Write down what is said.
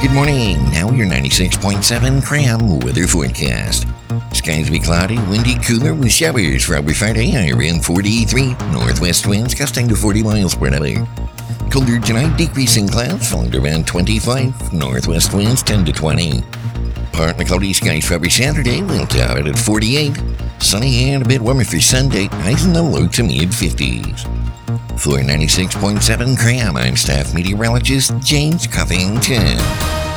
Good morning. Now your 96.7 Cram weather forecast. Skies will be cloudy, windy, cooler with showers for every Friday, higher around 43. Northwest winds gusting to 40 miles per hour. Colder tonight, decreasing clouds, falling to around 25. Northwest winds 10 to 20. Partly cloudy skies for every Saturday, we'll top it at 48. Sunny and a bit warmer for Sunday, highs in the low to mid 50s. For 96.7 Cram, I'm staff meteorologist James Covington.